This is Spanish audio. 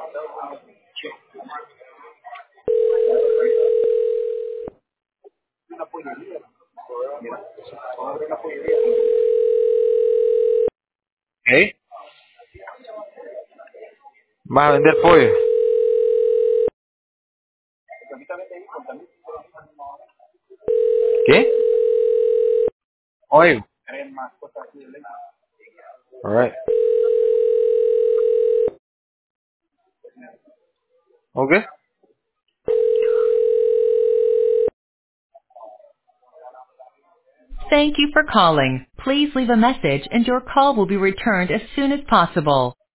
¿Eh? ¿Vas a vender pollo? ¿Qué? Oye. Alright. Okay. Thank you for calling. Please leave a message and your call will be returned as soon as possible.